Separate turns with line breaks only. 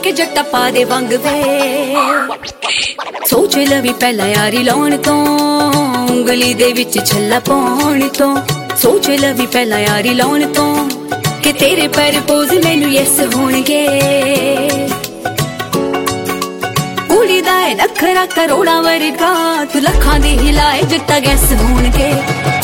ਕਿ ਜੱਟਾ ਪਾ ਦੇ ਵੰਗ ਵੇ ਸੋਚ ਲਵੀ ਪਹਿਲਾਂ ਯਾਰੀ ਲਾਉਣ ਤੋਂ ਉਂਗਲੀ ਦੇ ਵਿੱਚ ਛੱਲਾ ਪਾਉਣ ਤੋਂ ਸੋਚ ਲਵੀ ਪਹਿਲਾਂ ਯਾਰੀ ਲਾਉਣ ਤੋਂ ਕਿ ਤੇਰੇ ਪ੍ਰਪੋਜ਼ ਮੈਨੂੰ ਯੈਸ ਹੋਣਗੇ ਕੁੜੀ ਦਾ ਨਖਰਾ ਕਰੋੜਾਂ ਵਰਗਾ ਤੂੰ ਲੱਖਾਂ ਦੀ ਹਿਲਾਏ ਜੱਟਾ ਗੈਸ ਹੋਣਗੇ